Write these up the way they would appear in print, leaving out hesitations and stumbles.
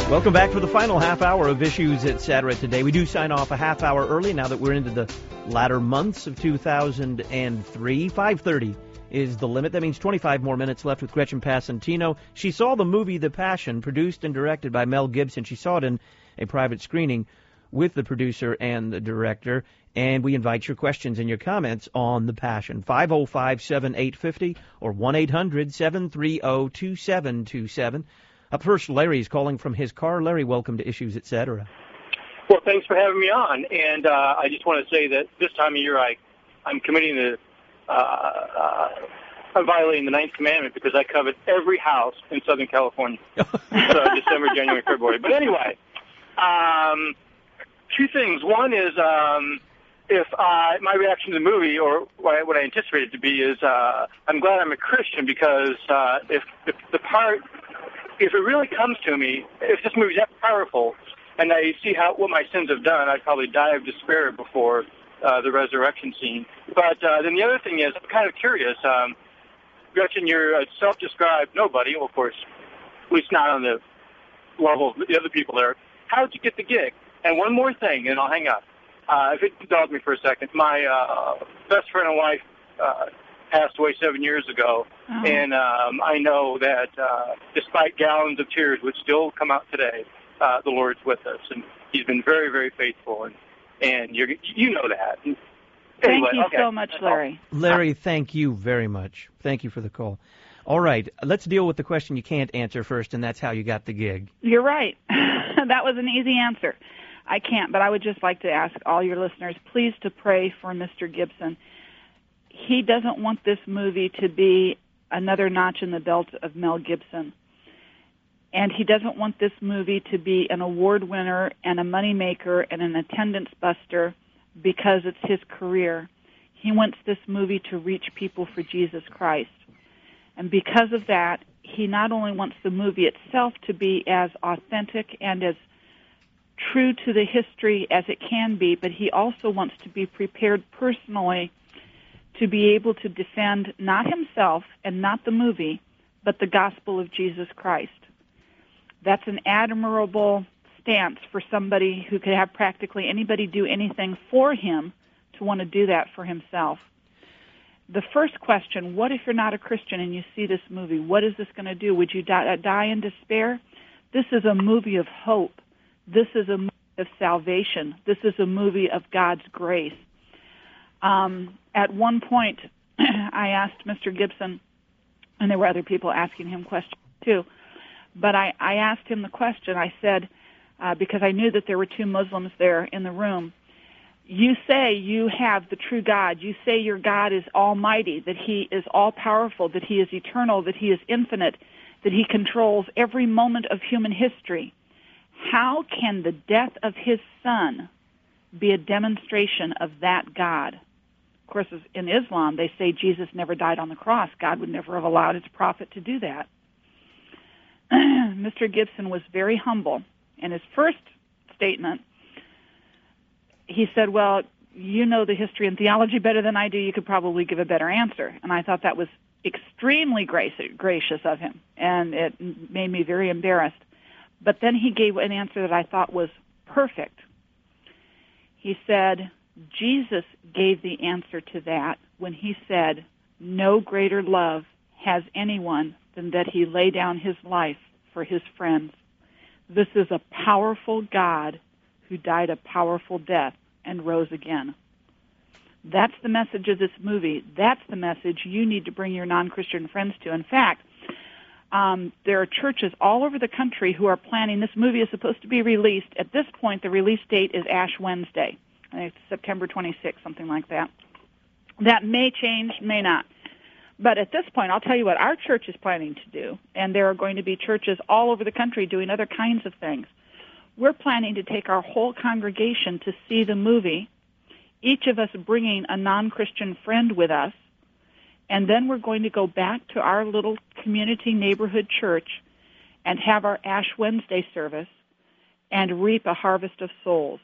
Welcome back for the final half hour of Issues Etc. today. We do sign off a half hour early now that we're into the latter months of 2003. 5:30 is the limit. That means 25 more minutes left with Gretchen Passantino. She saw the movie The Passion, produced and directed by Mel Gibson. She saw it in a private screening with the producer and the director. And we invite your questions and your comments on The Passion. 505-7850 or 1-800-730-2727. Up first, Larry's calling from his car. Larry, welcome to Issues Etc. Well, thanks for having me on. And I just want to say that this time of year I'm committing I'm violating the Ninth Commandment because I covet every house in Southern California. So December, January, February. But anyway, two things. One is if my reaction to the movie, or what I anticipate it to be, is I'm glad I'm a Christian because if it really comes to me, if this movie's that powerful, and I see what my sins have done, I'd probably die of despair before the resurrection scene. But then the other thing is, I'm kind of curious. Gretchen, you're a self-described nobody, well, of course, at least not on the level of the other people there. How did you get the gig? And one more thing, and I'll hang up. If it indulge me for a second, my best friend and wife passed away 7 years ago, and I know that despite gallons of tears which still come out today, the Lord's with us, and He's been very, very faithful, and you know that. Anyway, thank you so much, Larry. Larry, thank you very much. Thank you for the call. All right, let's deal with the question you can't answer first, and that's how you got the gig. You're right. That was an easy answer. I can't, but I would just like to ask all your listeners, please, to pray for Mr. Gibson. He doesn't want this movie to be another notch in the belt of Mel Gibson. And he doesn't want this movie to be an award winner and a moneymaker and an attendance buster because it's his career. He wants this movie to reach people for Jesus Christ. And because of that, he not only wants the movie itself to be as authentic and as true to the history as it can be, but he also wants to be prepared personally to be able to defend not himself and not the movie, but the gospel of Jesus Christ. That's an admirable stance for somebody who could have practically anybody do anything for him to want to do that for himself. The first question, what if you're not a Christian and you see this movie? What is this going to do? Would you die in despair? This is a movie of hope. This is a movie of salvation. This is a movie of God's grace. At one point, I asked Mr. Gibson, and there were other people asking him questions too, but I asked him the question. I said, because I knew that there were two Muslims there in the room, you say you have the true God. You say your God is almighty, that He is all-powerful, that He is eternal, that He is infinite, that He controls every moment of human history. How can the death of His Son be a demonstration of that God? Of course, in Islam, they say Jesus never died on the cross. God would never have allowed His prophet to do that. Mr. Gibson was very humble. In his first statement, he said, well, you know the history and theology better than I do. You could probably give a better answer. And I thought that was extremely gracious of him, and it made me very embarrassed. But then he gave an answer that I thought was perfect. He said, Jesus gave the answer to that when He said, no greater love has anyone than that He lay down His life for His friends. This is a powerful God who died a powerful death and rose again. That's the message of this movie. That's the message you need to bring your non-Christian friends to. In fact, there are churches all over the country who are planning. This movie is supposed to be released. At this point, the release date is Ash Wednesday. I think it's September 26th, something like that. That may change, may not. But at this point, I'll tell you what our church is planning to do, and there are going to be churches all over the country doing other kinds of things. We're planning to take our whole congregation to see the movie, each of us bringing a non-Christian friend with us, and then we're going to go back to our little community neighborhood church and have our Ash Wednesday service and reap a harvest of souls.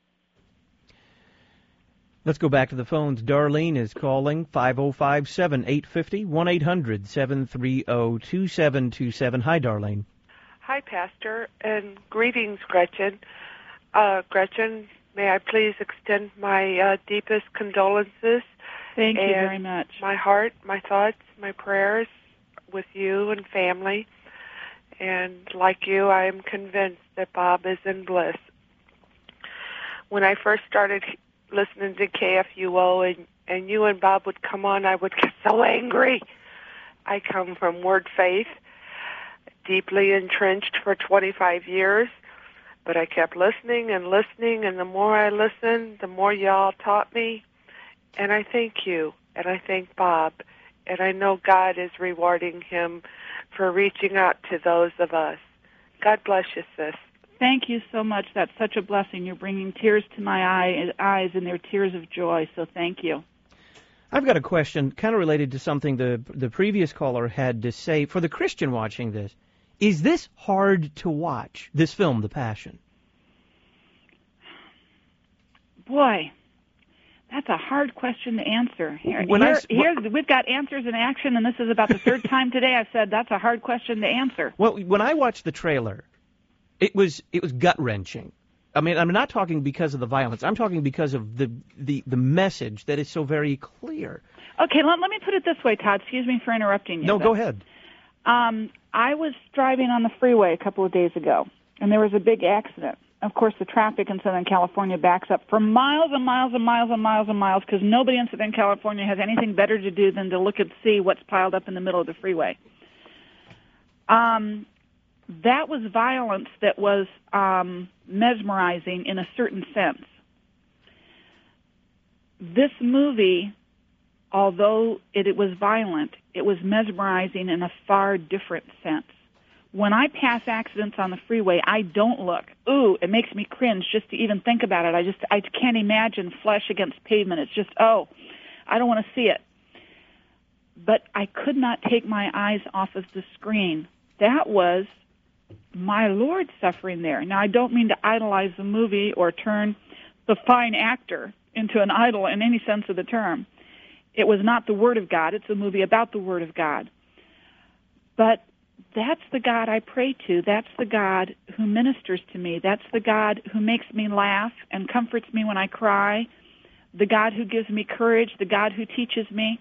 Let's go back to the phones. Darlene is calling 505-7850, 1-800-730-2727. Hi, Darlene. Hi, Pastor, and greetings, Gretchen. Gretchen, may I please extend my deepest condolences. Thank you very much. My heart, my thoughts, my prayers with you and family. And like you, I am convinced that Bob is in bliss. When I first started listening to KFUO and you and Bob would come on, I would get so angry. I come from Word Faith, deeply entrenched for 25 years, but I kept listening, and the more I listened, the more y'all taught me. And I thank you, and I thank Bob, and I know God is rewarding him for reaching out to those of us. God bless you, sis. Thank you so much. That's such a blessing. You're bringing tears to my eyes, and they're tears of joy, so thank you. I've got a question kind of related to something the previous caller had to say. For the Christian watching this, is this hard to watch, this film, The Passion? Boy, that's a hard question to answer. Here, we've got answers in action, and this is about the third time today I've said that's a hard question to answer. Well, when I watched the trailer, it was gut-wrenching. I mean, I'm not talking because of the violence. I'm talking because of the message that is so very clear. Okay, let me put it this way, Todd. Excuse me for interrupting you. No, go ahead. I was driving on the freeway a couple of days ago, and there was a big accident. Of course, the traffic in Southern California backs up for miles and miles and miles and miles and miles because nobody in Southern California has anything better to do than to look and see what's piled up in the middle of the freeway. That was violence that was mesmerizing in a certain sense. This movie, although it was violent, it was mesmerizing in a far different sense. When I pass accidents on the freeway, I don't look. Ooh, it makes me cringe just to even think about it. I can't imagine flesh against pavement. It's just, I don't want to see it. But I could not take my eyes off of the screen. That was my Lord suffering there. Now, I don't mean to idolize the movie or turn the fine actor into an idol in any sense of the term. It was not the Word of God. It's a movie about the Word of God. But that's the God I pray to. That's the God who ministers to me. That's the God who makes me laugh and comforts me when I cry, the God who gives me courage, the God who teaches me.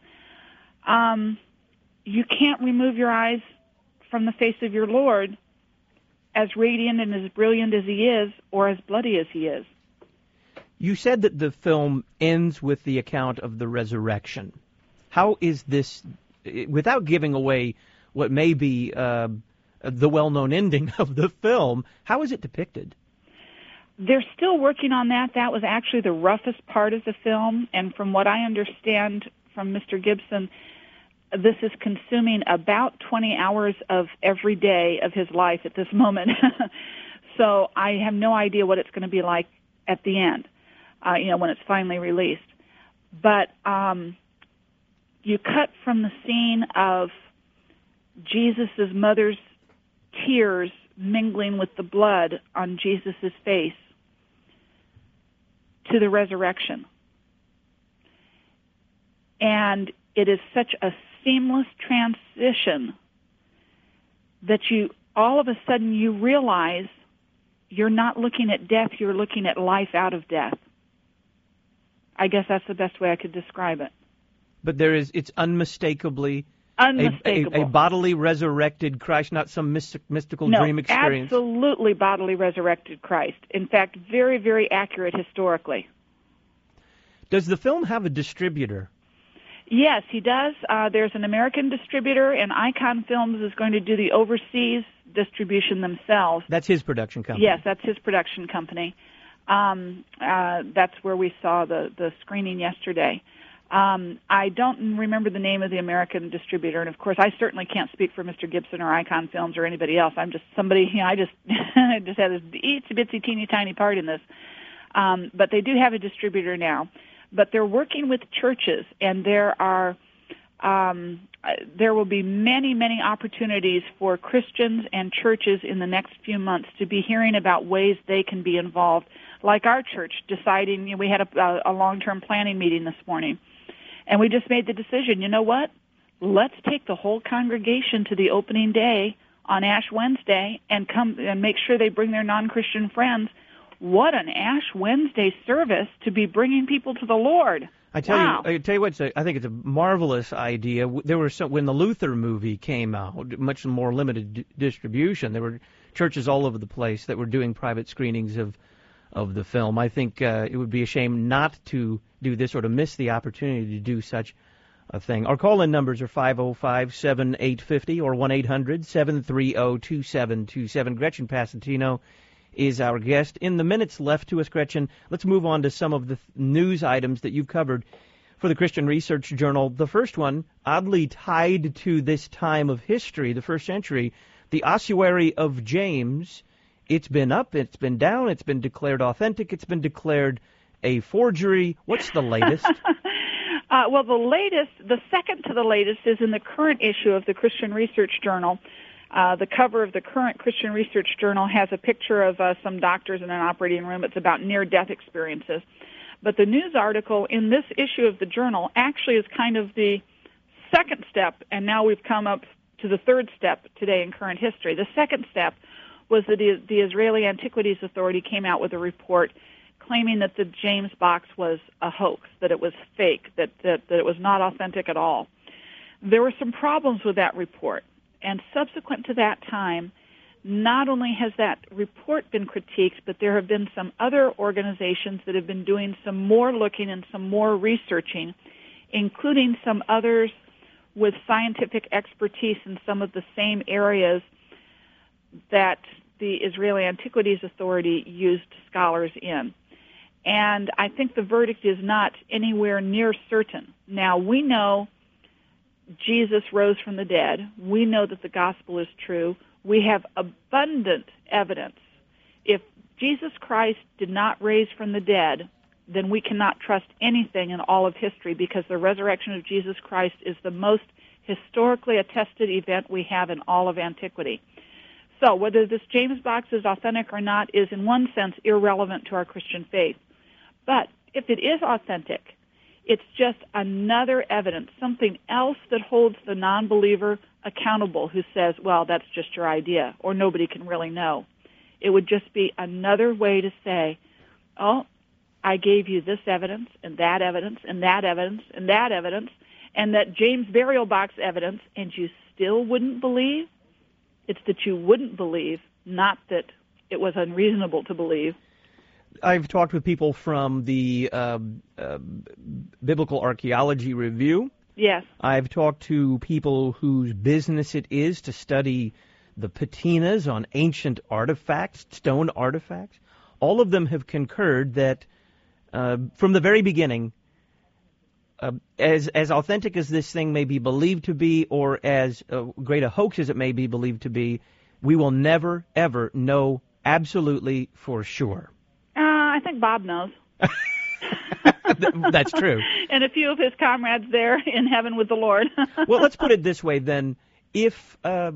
You can't remove your eyes from the face of your Lord, as radiant and as brilliant as he is, or as bloody as he is. You said that the film ends with the account of the resurrection. How is this, without giving away what may be the well-known ending of the film, how is it depicted? They're still working on that. That was actually the roughest part of the film, and from what I understand from Mr. Gibson, this is consuming about 20 hours of every day of his life at this moment. So I have no idea what it's going to be like at the end, when it's finally released. But you cut from the scene of Jesus' mother's tears mingling with the blood on Jesus' face to the resurrection. And it is such a seamless transition that you all of a sudden you realize you're not looking at death, you're looking at life out of death. I guess that's the best way I could describe it. But it's unmistakably unmistakable. A bodily resurrected Christ, not some mystical dream experience. Absolutely bodily resurrected Christ. In fact, very, very accurate historically. Does the film have a distributor? Yes, he does. There's an American distributor, and Icon Films is going to do the overseas distribution themselves. That's his production company? Yes, that's his production company. That's where we saw the screening yesterday. I don't remember the name of the American distributor, and of course, I certainly can't speak for Mr. Gibson or Icon Films or anybody else. I'm just somebody, I just just had this itsy-bitsy, teeny-tiny part in this. But they do have a distributor now. But they're working with churches, and there will be many, many opportunities for Christians and churches in the next few months to be hearing about ways they can be involved. Like our church deciding, we had a long-term planning meeting this morning, and we just made the decision, you know what? Let's take the whole congregation to the opening day on Ash Wednesday and come and make sure they bring their non-Christian friends. What an Ash Wednesday service to be bringing people to the Lord. I tell you what, I think it's a marvelous idea. There were when the Luther movie came out, much more limited distribution. There were churches all over the place that were doing private screenings of the film. I think it would be a shame not to do this or to miss the opportunity to do such a thing. Our call-in numbers are 505-7850 or 1-800-730-2727. Gretchen Passantino is our guest. In the minutes left to us, Gretchen, let's move on to some of the news items that you've covered for the Christian Research Journal. The first one, oddly tied to this time of history, the first century, the ossuary of James. It's been up, it's been down, it's been declared authentic, it's been declared a forgery. What's the latest? Well, the second to the latest is in the current issue of the Christian Research Journal. The cover of the current Christian Research Journal has a picture of some doctors in an operating room. It's about near-death experiences. But the news article in this issue of the journal actually is kind of the second step, and now we've come up to the third step today in current history. The second step was that the Israeli Antiquities Authority came out with a report claiming that the James box was a hoax, that it was fake, that it was not authentic at all. There were some problems with that report. And subsequent to that time, not only has that report been critiqued, but there have been some other organizations that have been doing some more looking and some more researching, including some others with scientific expertise in some of the same areas that the Israeli Antiquities Authority used scholars in. And I think the verdict is not anywhere near certain. Now, we know Jesus rose from the dead. We know that the gospel is true. We have abundant evidence. If Jesus Christ did not raise from the dead, then we cannot trust anything in all of history, because the resurrection of Jesus Christ is the most historically attested event we have in all of antiquity. So whether this James box is authentic or not is in one sense irrelevant to our Christian faith. But if it is authentic, it's just another evidence, something else that holds the non-believer accountable who says, well, that's just your idea, or nobody can really know. It would just be another way to say, oh, I gave you this evidence, and that evidence, and that evidence, and that evidence, and that James burial box evidence, and you still wouldn't believe? It's that you wouldn't believe, not that it was unreasonable to believe. I've talked with people from the Biblical Archaeology Review. Yes. I've talked to people whose business it is to study the patinas on ancient artifacts, stone artifacts. All of them have concurred that from the very beginning, as authentic as this thing may be believed to be, or as great a hoax as it may be believed to be, we will never, ever know absolutely for sure. I think Bob knows. That's true. And a few of his comrades there in heaven with the Lord. Well, let's put it this way then. If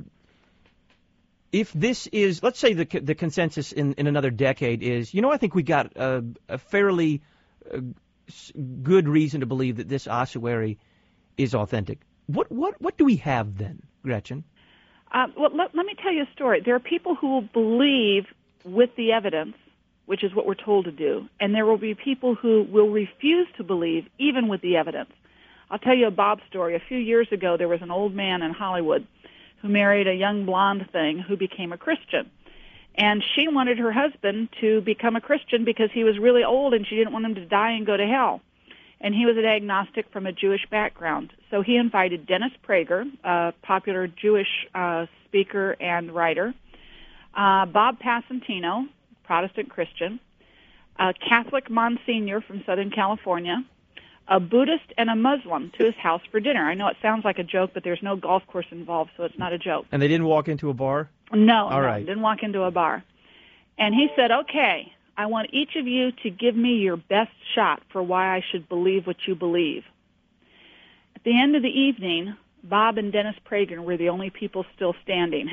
this is, let's say the consensus in another decade is, I think we got a fairly good reason to believe that this ossuary is authentic. What do we have then, Gretchen? Well, let me tell you a story. There are people who will believe with the evidence, which is what we're told to do, and there will be people who will refuse to believe even with the evidence. I'll tell you a Bob story. A few years ago, there was an old man in Hollywood who married a young blonde thing who became a Christian. And she wanted her husband to become a Christian because he was really old and she didn't want him to die and go to hell. And he was an agnostic from a Jewish background. So he invited Dennis Prager, a popular Jewish speaker and writer, Bob Passantino, Protestant Christian, a Catholic Monsignor from Southern California, a Buddhist, and a Muslim to his house for dinner. I know it sounds like a joke, but there's no golf course involved, so it's not a joke. And they didn't walk into a bar? No, All right. Didn't walk into a bar. And he said, okay, I want each of you to give me your best shot for why I should believe what you believe. At the end of the evening, Bob and Dennis Prager were the only people still standing.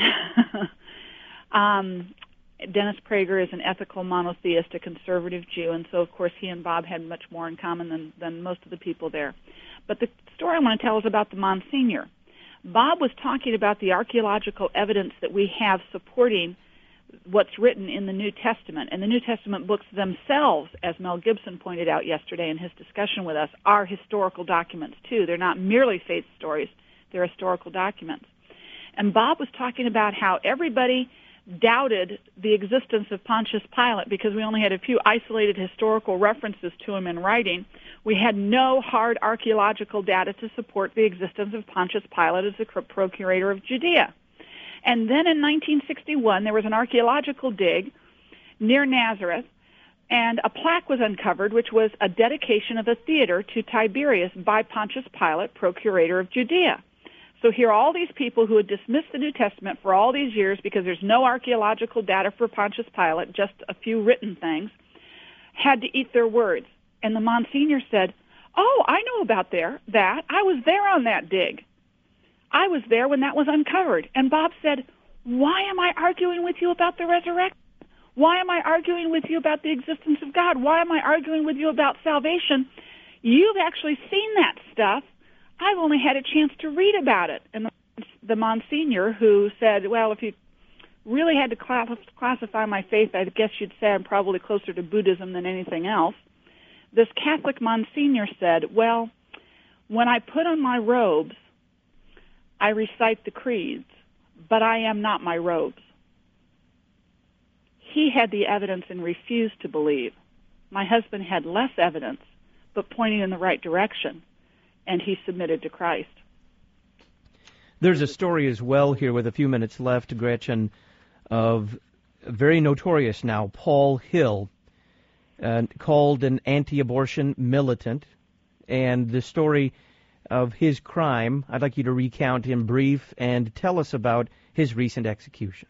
Dennis Prager is an ethical monotheist, a conservative Jew, and so, of course, he and Bob had much more in common than most of the people there. But the story I want to tell is about the Monsignor. Bob was talking about the archaeological evidence that we have supporting what's written in the New Testament. And the New Testament books themselves, as Mel Gibson pointed out yesterday in his discussion with us, are historical documents too. They're not merely faith stories, they're historical documents. And Bob was talking about how everybody doubted the existence of Pontius Pilate because we only had a few isolated historical references to him in writing. We had no hard archaeological data to support the existence of Pontius Pilate as the procurator of Judea. And then in 1961, there was an archaeological dig near Nazareth, and a plaque was uncovered, which was a dedication of a theater to Tiberius by Pontius Pilate, procurator of Judea. So here are all these people who had dismissed the New Testament for all these years because there's no archaeological data for Pontius Pilate, just a few written things, had to eat their words. And the Monsignor said, "Oh, I know about that. I was there on that dig. I was there when that was uncovered." And Bob said, "Why am I arguing with you about the resurrection? Why am I arguing with you about the existence of God? Why am I arguing with you about salvation? You've actually seen that stuff. I've only had a chance to read about it." And the Monsignor, who said, "Well, if you really had to classify my faith, I guess you'd say I'm probably closer to Buddhism than anything else." This Catholic Monsignor said, "Well, when I put on my robes, I recite the creeds, but I am not my robes." He had the evidence and refused to believe. My husband had less evidence, but pointing in the right direction, and he submitted to Christ. There's a story as well here with a few minutes left, Gretchen, of very notorious now, Paul Hill, called an anti-abortion militant, and the story of his crime, I'd like you to recount in brief and tell us about his recent execution.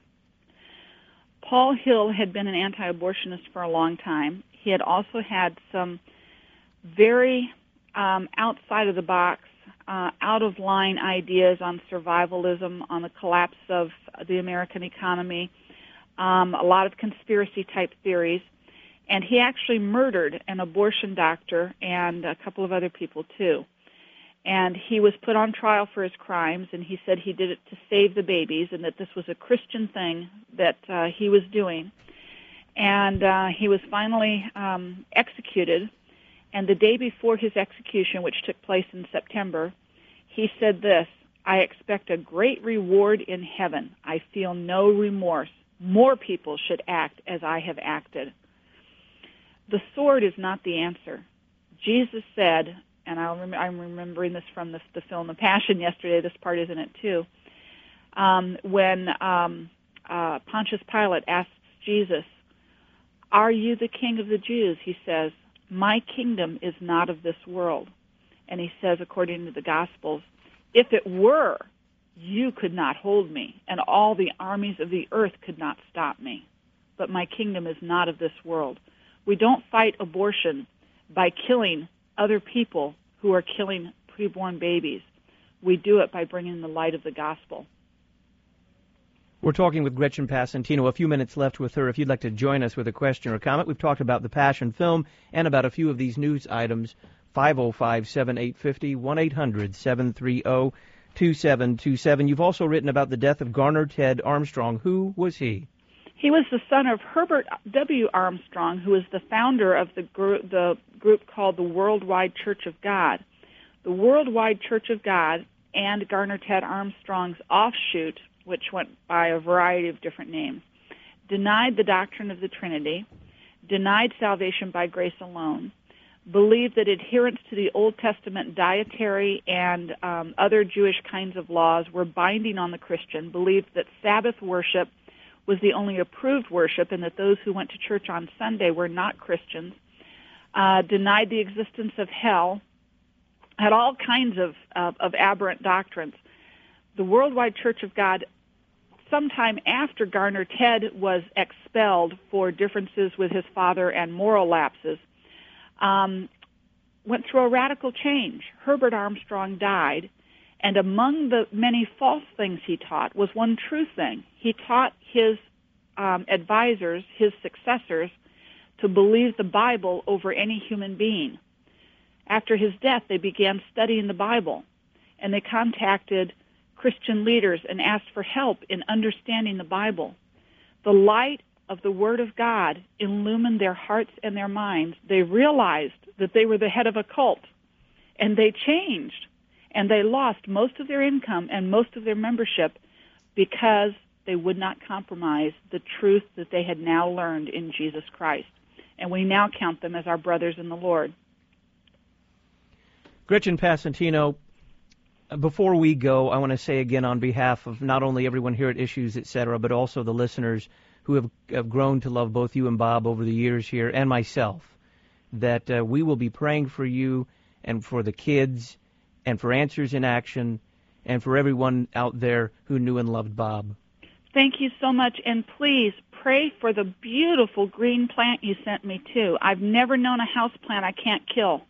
Paul Hill had been an anti-abortionist for a long time. He had also had some very outside of the box, out-of-line ideas on survivalism, on the collapse of the American economy, a lot of conspiracy-type theories. And he actually murdered an abortion doctor and a couple of other people, too. And he was put on trial for his crimes, and he said he did it to save the babies and that this was a Christian thing that he was doing. And he was finally executed. And the day before his execution, which took place in September, he said this, "I expect a great reward in heaven. I feel no remorse. More people should act as I have acted." The sword is not the answer. Jesus said, and I'm remembering this from the film The Passion yesterday, this part is in it too, when Pontius Pilate asks Jesus, "Are you the king of the Jews?" He says, "My kingdom is not of this world." And he says, according to the Gospels, "If it were, you could not hold me, and all the armies of the earth could not stop me. But my kingdom is not of this world." We don't fight abortion by killing other people who are killing preborn babies. We do it by bringing the light of the gospel. We're talking with Gretchen Passantino. A few minutes left with her. If you'd like to join us with a question or comment, we've talked about the Passion film and about a few of these news items. 505-7850, 1-800-730-2727. You've also written about the death of Garner Ted Armstrong. Who was he? He was the son of Herbert W. Armstrong, who is the founder of the group called the Worldwide Church of God. The Worldwide Church of God and Garner Ted Armstrong's offshoot, which went by a variety of different names, denied the doctrine of the Trinity, denied salvation by grace alone, believed that adherence to the Old Testament dietary and other Jewish kinds of laws were binding on the Christian, believed that Sabbath worship was the only approved worship and that those who went to church on Sunday were not Christians, denied the existence of hell, had all kinds of aberrant doctrines. The Worldwide Church of God, sometime after Garner Ted was expelled for differences with his father and moral lapses, went through a radical change. Herbert Armstrong died, and among the many false things he taught was one true thing. He taught his advisors, his successors, to believe the Bible over any human being. After his death, they began studying the Bible, and they contacted Christian leaders and asked for help in understanding the Bible. The light of the Word of God illumined their hearts and their minds. They realized that they were the head of a cult, and they changed, and they lost most of their income and most of their membership because they would not compromise the truth that they had now learned in Jesus Christ. And we now count them as our brothers in the Lord. Gretchen Passantino, before we go, I want to say again on behalf of not only everyone here at Issues, etc., but also the listeners who have grown to love both you and Bob over the years here, and myself, that we will be praying for you and for the kids and for Answers in Action and for everyone out there who knew and loved Bob. Thank you so much, and please pray for the beautiful green plant you sent me, too. I've never known a house plant I can't kill.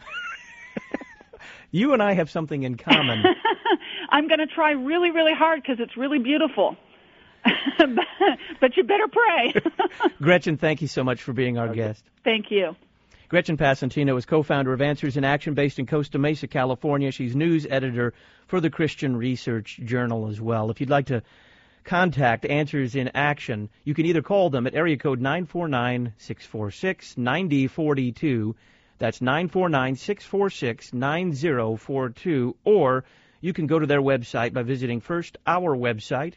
You and I have something in common. I'm going to try really, really hard because it's really beautiful. But you better pray. Gretchen, thank you so much for being our guest. Thank you. Gretchen Passantino is co-founder of Answers in Action based in Costa Mesa, California. She's news editor for the Christian Research Journal as well. If you'd like to contact Answers in Action, you can either call them at area code 949-646-9042. That's 949-646-9042. Or you can go to their website by visiting first our website,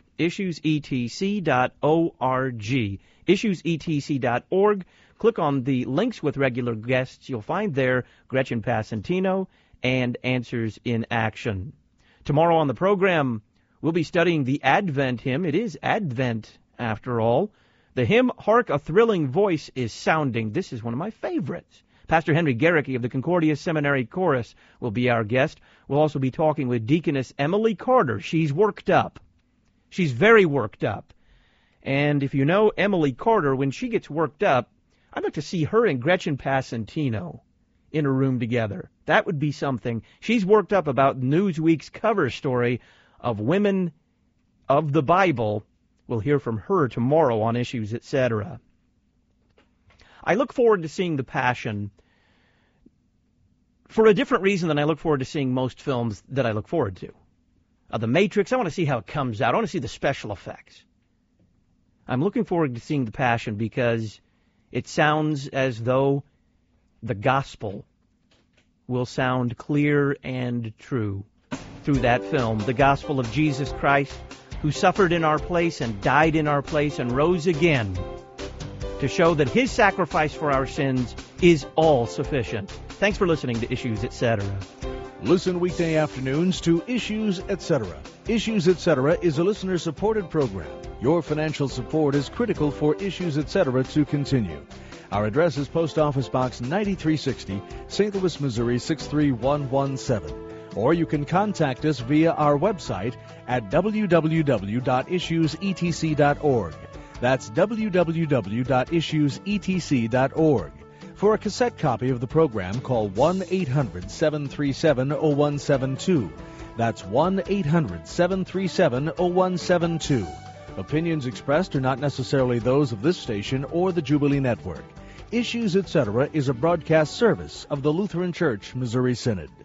issuesetc.org. Issuesetc.org. Click on the links with regular guests. You'll find there Gretchen Passantino and Answers in Action. Tomorrow on the program, we'll be studying the Advent hymn. It is Advent, after all. The hymn, Hark a Thrilling Voice is Sounding. This is one of my favorites. Pastor Henry Garricky of the Concordia Seminary Chorus will be our guest. We'll also be talking with Deaconess Emily Carter. She's worked up. She's very worked up. And if you know Emily Carter, when she gets worked up, I'd like to see her and Gretchen Passantino in a room together. That would be something. She's worked up about Newsweek's cover story of women of the Bible. We'll hear from her tomorrow on Issues, etc. I look forward to seeing The Passion for a different reason than I look forward to seeing most films that I look forward to. The Matrix, I want to see how it comes out. I want to see the special effects. I'm looking forward to seeing The Passion because it sounds as though the gospel will sound clear and true through that film. The gospel of Jesus Christ, who suffered in our place and died in our place and rose again to show that his sacrifice for our sins is all sufficient. Thanks for listening to Issues, etc. Listen weekday afternoons to Issues, etc. Issues, etc. is a listener-supported program. Your financial support is critical for Issues, etc. to continue. Our address is Post Office Box 9360, St. Louis, Missouri 63117. Or you can contact us via our website at www.issuesetc.org. That's www.issuesetc.org. For a cassette copy of the program, call 1-800-737-0172. That's 1-800-737-0172. Opinions expressed are not necessarily those of this station or the Jubilee Network. Issues, etc. is a broadcast service of the Lutheran Church Missouri Synod.